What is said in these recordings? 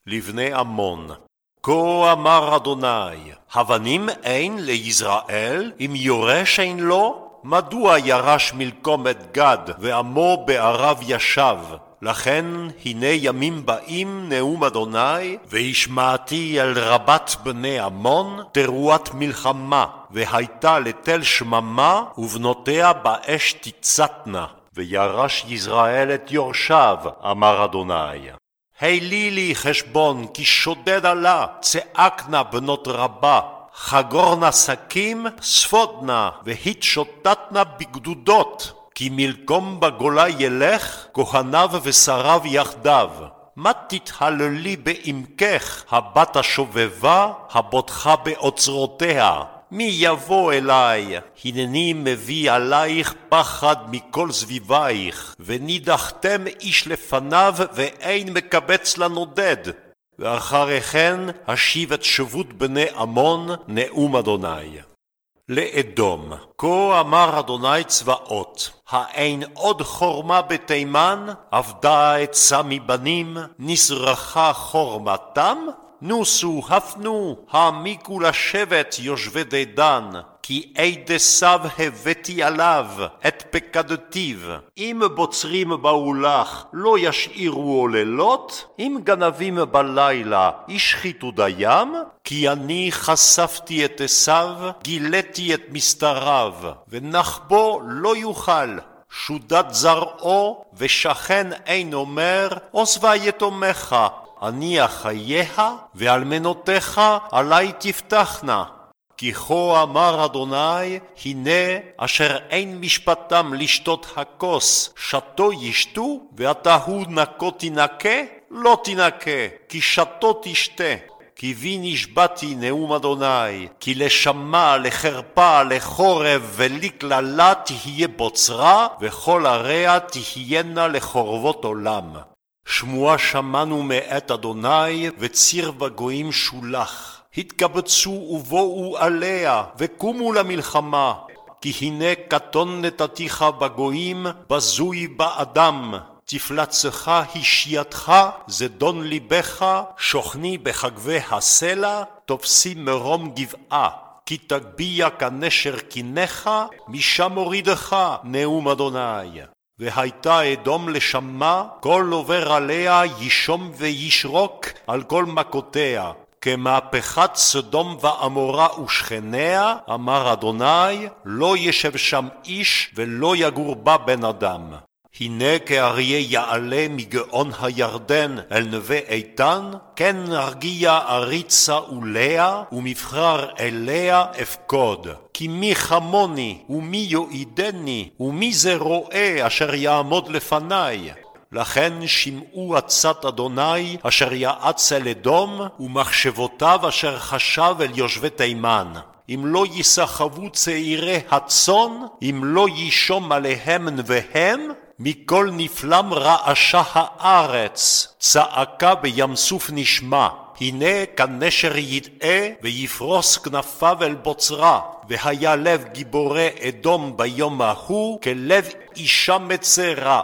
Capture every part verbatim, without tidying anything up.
לבני עמון. כה אמר אדוני, הבנים אין לישראל, אם יורש אין לו? מדוע ירש מלקום את גד, ועמו בערב ישב? לכן הנה ימים באים נאום אדוני, והשמעתי אל רבת בני עמון תרועת מלחמה, והייתה לתל שממה, ובנותיה באש תצתנה, וירש ישראל את יורשיו, אמר אדוני. הילי לי חשבון, כי שודד עלה, צעקנה בנות רבה, חגורנה שקים, ספודנה, והתשוטטנה בגדודות. כי מלקום בגולה ילך, כהניו ושריו יחדיו. מה תתהללי בעמקך, הבת השובבה, הבוטחה באוצרותיה? מי יבוא אליי? הנני מביא עלייך פחד מכל סביבייך, ונידחתם איש לפניו, ואין מקבץ לנודד. ואחריכן השיב את שבות בני עמון, נאום אדוני. לאדום, כה אמר אדוני צבאות, האין עוד חורמה בתימן, עבדה עצה מבנים, נזרחה חורמתם? נוסו, הפנו, העמיקו לשבת יושבי דדן, כי עדי סב הבאתי עליו את פקדתיו. אם בוצרים באו לך, לא ישאירו עוללות? אם גנבים בלילה, ישחיתו דיים? כי אני חשפתי את עשיו, גיליתי את מסתריו, ונחבו לא יוכל. שודת זרעו, ושכן אין אומר, עוזבה יתומך. אני אחייה, ואלמנותיך עלי תפתחנה. כי כה אמר אדוני, הנה אשר אין משפטם לשתות הכוס, שתו ישתו, ואתה הוא נקו תנקה? לא תנקה, כי שתו תשתה. כי בי נשבעתי נאום אדוני, כי לשמה, לחרפה, לחורב ולקללה תהיה בוצרה, וכל עריה תהיינה לחורבות עולם. שמוע שמענו מאת אדוני, וציר בגויים שולח. התקבצו ובואו עליה, וקומו למלחמה. כי הנה קטון נתתיך בגויים, בזוי באדם. תפלצך השייתך, זדון ליבך, שוכני בחגבי הסלע, תופסי מרום גבעה. כי תגביה כנשר קיניך, משם הורידך, נאום אדוני. והייתה אדום לשמה, כל עובר עליה ישום וישרוק על כל מכותיה. כמהפכת סדום ועמורה ושכניה, אמר אדוני, לא ישב שם איש ולא יגור בה בן אדם. הנה כאריה יעלה מגאון הירדן אל נווה איתן, כן הרגיע אריצה ולאה, ומבחר אליה אפקוד. כי מי חמוני, ומי יועידני, ומי זה רואה אשר יעמוד לפניי? לכן שמעו עצת אדוני אשר יעץ אל אדום, ומחשבותיו אשר חשב אל יושבי תימן. אם לא יסחבו צעירי הצאן, אם לא ישום עליהם נביהם, מכל נפלם רעשה הארץ, צעקה בים סוף נשמע. הנה כנשר ידעה ויפרוס כנפיו אל בוצרה, והיה לב גיבורי אדום ביום ההוא כלב אישה מצרה.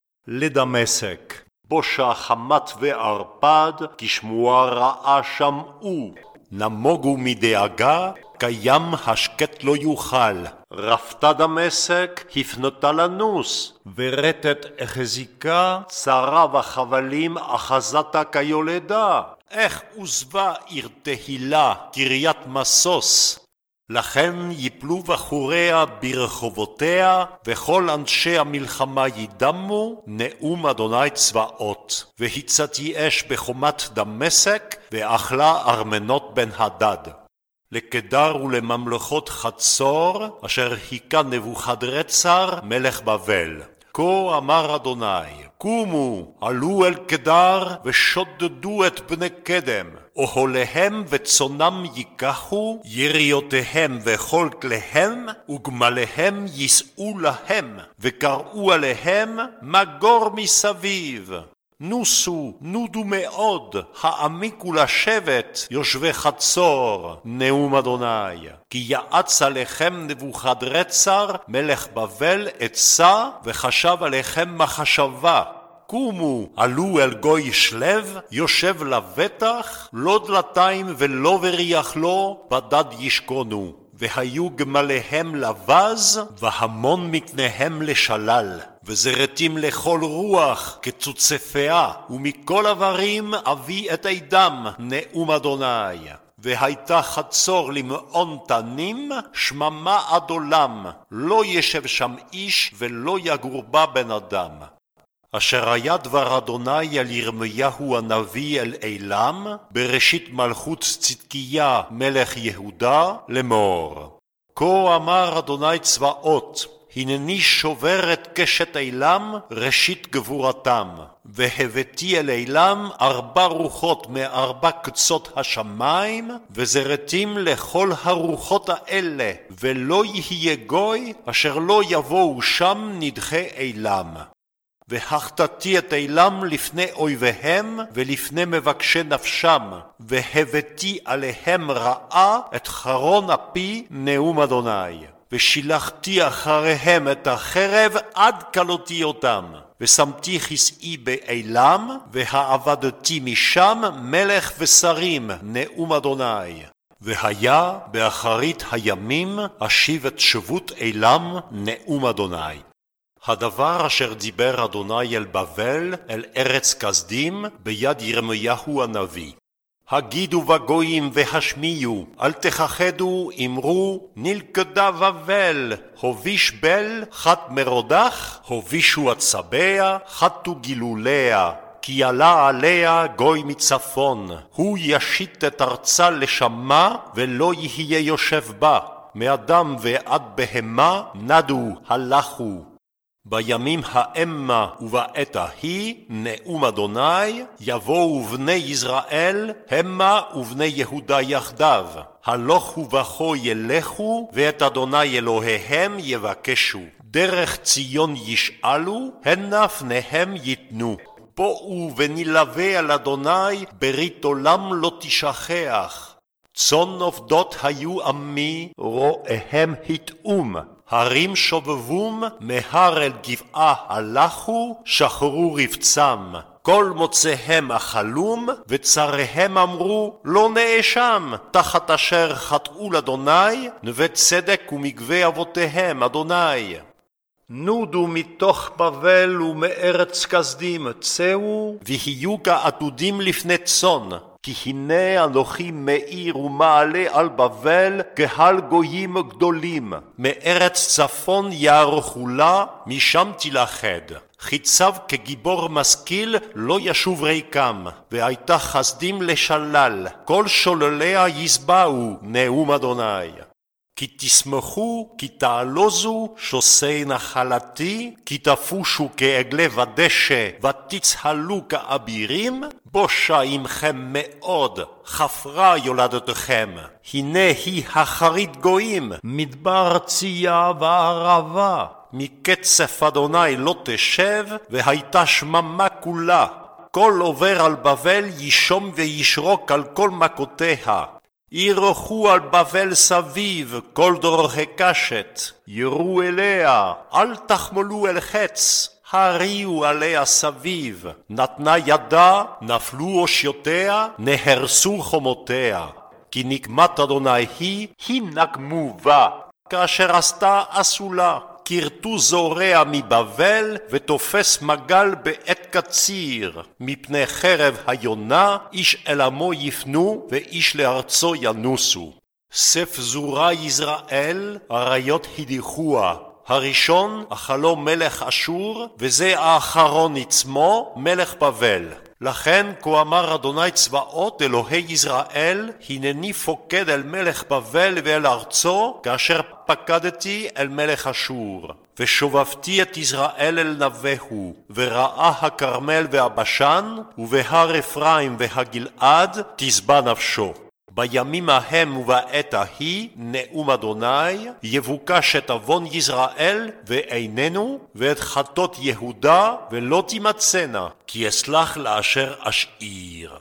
לדמשק, בושה חמת וערפד, כשמועה רעה שמעו. נמוגו מדאגה, קיים השקט לא יוכל. רפתה דמשק, הפנתה לנוס, ורטת החזיקה, צרה וחבלים אחזתה כיולדה. איך עוזבה עיר תהילה, קריית מסוס. לכן יפלו בחוריה ברחובותיה, וכל אנשי המלחמה ידמו, נאום אדוני צבאות. והצתי אש בחומת דמשק, ואכלה ארמנות בן הדד. לקדר ולממלכות חצור, אשר היכה נבוכדרצר מלך בבל. כה אמר אדוני, קומו, עלו אל קדר ושודדו את בני קדם. אוהליהם וצונם ייקחו, יריותיהם וכל כליהם, וגמליהם יישאו להם, וקראו עליהם מגור מסביב. נוסו, נודו מאוד, העמיקו לשבת, יושבי חצור, נאום אדוני. כי יעץ עליכם נבוכדרצר, מלך בבל, עצה, וחשב עליכם מחשבה. קומו, עלו אל גוי שלב, יושב לבטח, לא דלתיים ולא וריח לו, בדד ישכונו. והיו גמליהם לבז, והמון מקניהם לשלל. וזרתים לכל רוח כצוצפיה, ומכל עברים אביא את עדם, נאום אדוני. והייתה חצור למעון תנים, שממה עד עולם, לא ישב שם איש ולא יגור בה בן אדם. אשר היה דבר אדוני על ירמיהו הנביא אל אילם, בראשית מלכות צדקיה מלך יהודה, לאמור. כה אמר אדוני צבאות, הנני שובר את קשת אילם ראשית גבורתם, והבאתי אל אילם ארבע רוחות מארבע קצות השמיים, וזרתים לכל הרוחות האלה, ולא יהיה גוי אשר לא יבואו שם נדחי אילם. והחטאתי את אילם לפני אויביהם ולפני מבקשי נפשם, והבאתי עליהם רעה את חרון אפי, נאום אדוני. ושילחתי אחריהם את החרב עד כלותי אותם, ושמתי כסאי באילם, והעבדתי משם מלך ושרים, נאום אדוני. והיה באחרית הימים אשיב את שבות אילם, נאום אדוני. הדבר אשר דיבר אדוני אל בבל, אל ארץ כסדים, ביד ירמיהו הנביא. הגידו בגויים והשמיעו, אל תכחדו, אמרו, נלכדה בבל, הוביש בל, חת מרודח, הובישו הצבע, חתו גילוליה. כי עלה עליה גוי מצפון, הוא ישית את ארצה לשמה, ולא יהיה יושב בה. מאדם ועד בהמה נדו, הלכו. בימים האמה ובעת ההיא, נאום אדוני, יבואו בני ישראל, המה ובני יהודה יחדיו. הלכו בכו ילכו, ואת אדוני אלוהיהם יבקשו. דרך ציון ישאלו, הנה פניהם יתנו. בואו ונלווה על אדוני, ברית עולם לא תשכח. צאן עובדות היו עמי, רואיהם התאום. הרים שובבום, מהר אל גבעה הלכו, שחרו רבצם. כל מוצאיהם אכלום, וצריהם אמרו, לא נאשם, תחת אשר חטאו לאדוני, נווה צדק ומגבי אבותיהם, אדוני. נודו מתוך בבל ומארץ כסדים, צאו, ויהיו כעתודים לפני צאן. כי הנה אנוכי מאיר ומעלה על בבל קהל גויים גדולים. מארץ צפון יערכו לה, משם תלכד. חיצב כגיבור משכיל לא ישוב ריקם, והייתה חסדים לשלל, כל שולליה יסבעו, נאום אדוני. כי תשמחו, כי תעלוזו, שוסי נחלתי, כי תפושו כעגלי ודשא, ותצהלו כאבירים, בושה עמכם מאוד, חפרה יולדתכם. הנה היא אחרית גויים, מדבר צייה וערבה. מקצף אדוני לא תשב, והייתה שממה כולה. כל עובר על בבל ישום וישרוק על כל מכותיה. ירחו על בבל סביב כל דורכי קשת, ירו אליה, אל תחמלו אל חץ, הריעו עליה סביב, נתנה ידה, נפלו אושיותיה, נהרסו חומותיה. כי נקמת אדוני היא, היא נקמו בה, כאשר עשתה אסולה. כרתו זורע מבבל ותופס מגל בעת קציר. מפני חרב היונה איש אל עמו יפנו ואיש לארצו ינוסו. סף זורה יזרעאל אריות הדיחוה. הראשון אכלו מלך אשור, וזה האחרון עצמו מלך בבל. לכן כה אמר אדוני צבאות אלוהי ישראל, הנני פוקד אל מלך בבל ואל ארצו, כאשר פקדתי אל מלך אשור. ושובבתי את ישראל אל נבהו, וראה הכרמל והבשן, ובהר אפרים והגלעד תשבע נפשו. בימים ההם ובעת ההיא, נאום אדוני, יבוקש את עוון ישראל ואיננו, ואת חטות יהודה ולא תימצאנה, כי אסלח לאשר אשאיר.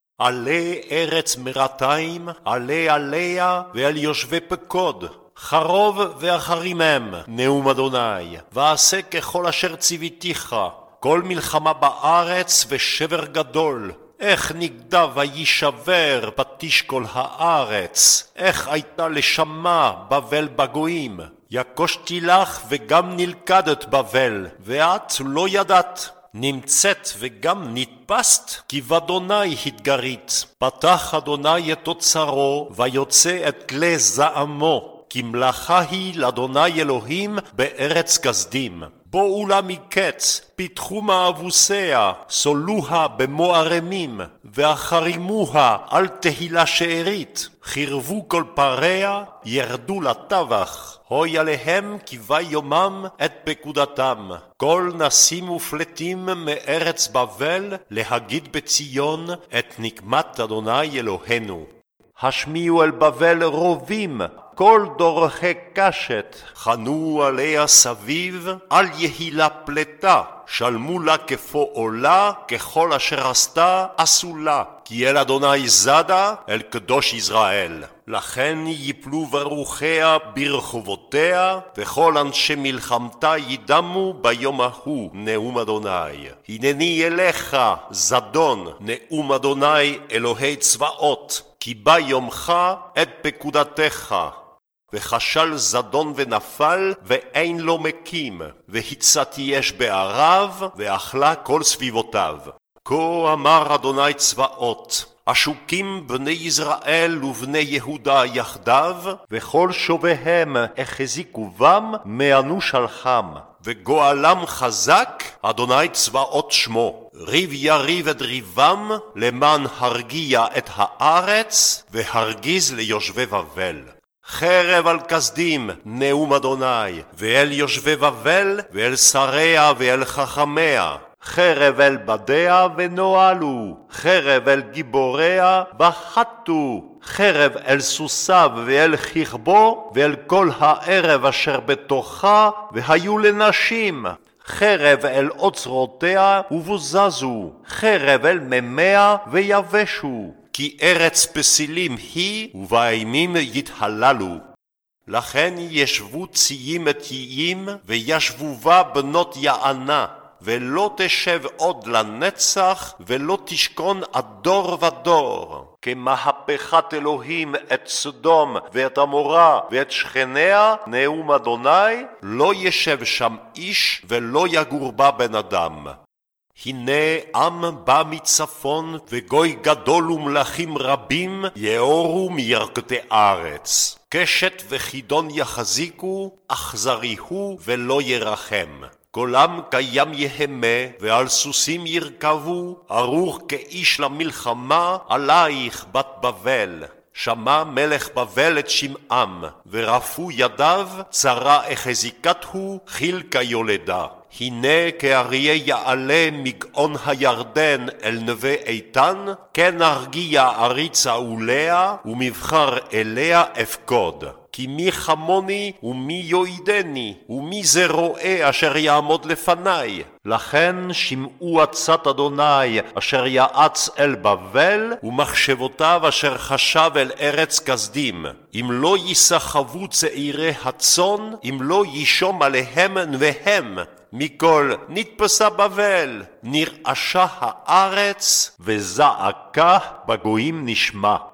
עלה ארץ מרתיים, עלה עליה ועל יושבי פקוד, חרוב ואחרימם, נאום אדוני, ועשה ככל אשר ציוויתיך. כל מלחמה בארץ ושבר גדול. איך נגדע וישבר בתשקול הארץ, איך הייתה לשמה בבל בגויים. יקושתי לך וגם נלכדת בבל, ואת לא ידעת. נמצאת וגם נתפסת, כי באדוני התגרית. פתח אדוני את אוצרו, ויוצא את כלי זעמו. כי מלאכה היא לאדוני אלוהים בארץ כסדים. בואו לה מקץ, פיתחו מאבוסיה, סולוה במוארמים, ואחרימוה על תהילה שארית. חירבו כל פריה, ירדו לטבח. הוי עליהם כי בא יומם את פקודתם. כל נסים ופלטים מארץ בבל, להגיד בציון את נקמת אדוני אלוהינו. השמיעו אל בבל רובים, כל דורכי קשת, חנו עליה סביב, על יהילה פלטה, שלמו לה כפו עולה, ככל אשר עשתה עשו לה, כי אל אדוני זדה, אל קדוש ישראל. לכן יפלו ברוחיה ברחובותיה, וכל אנשי מלחמתה ידמו ביום ההוא, נאום אדוני. הנני אליך, זדון, נאום אדוני אלוהי צבאות, כי בא יומך את פקודתך. וחשל זדון ונפל, ואין לו מקים, והצתי אש בערב, ואכלה כל סביבותיו. כה אמר אדוני צבאות, אשוקים בני ישראל ובני יהודה יחדיו, וכל שוביהם החזיקו בם מאנוש שלחם. וגואלם חזק, אדוני צבאות שמו. ריב יריב את ריבם, למען הרגיע את הארץ, והרגיז ליושבי בבל. חרב על כסדים, נאום אדוני, ואל יושבי בבל, ואל שריה ואל חכמיה. חרב אל בדיה ונועלו, חרב אל גיבוריה בחתו, חרב אל סוסיו ואל ככבו, ואל כל הערב אשר בתוכה, והיו לנשים. חרב אל אוצרותיה ובוזזו, חרב אל ממיה ויבשו. כי ארץ פסילים היא, ובאימים יתהללו. לכן ישבו ציים את ייים, וישבו בה בנות יענה, ולא תשב עוד לנצח, ולא תשכון עד דור ודור. כמהפכת אלוהים את סדום ואת עמורה ואת שכניה, נאום אדוני, לא ישב שם איש, ולא יגור בה בן אדם. הנה עם בא מצפון, וגוי גדול ומלכים רבים יאורו מירכתי ארץ. קשת וחידון יחזיקו, אכזרי הוא ולא ירחם. קולם קיים יהמה, ועל סוסים ירכבו, ערוך כאיש למלחמה, עלייך בת בבל. שמע מלך בבל את שמעם, ורפו ידיו, צרה החזיקת הוא, חיל כיולדה. הנה כאריה יעלה מגאון הירדן אל נווה איתן, כן ארגיע אריצה ולאה, ומבחר אליה אפקוד. כי מי חמוני ומי יועידני, ומי זה רואה אשר יעמוד לפניי. לכן שמעו עצת אדוני אשר יעץ אל בבל, ומחשבותיו אשר חשב אל ארץ כסדים. אם לא יסחבו צעירי הצאן, אם לא ישום עליהם נביהם. מכל נתפסה בבל, נרעשה הארץ, וזעקה בגויים נשמע.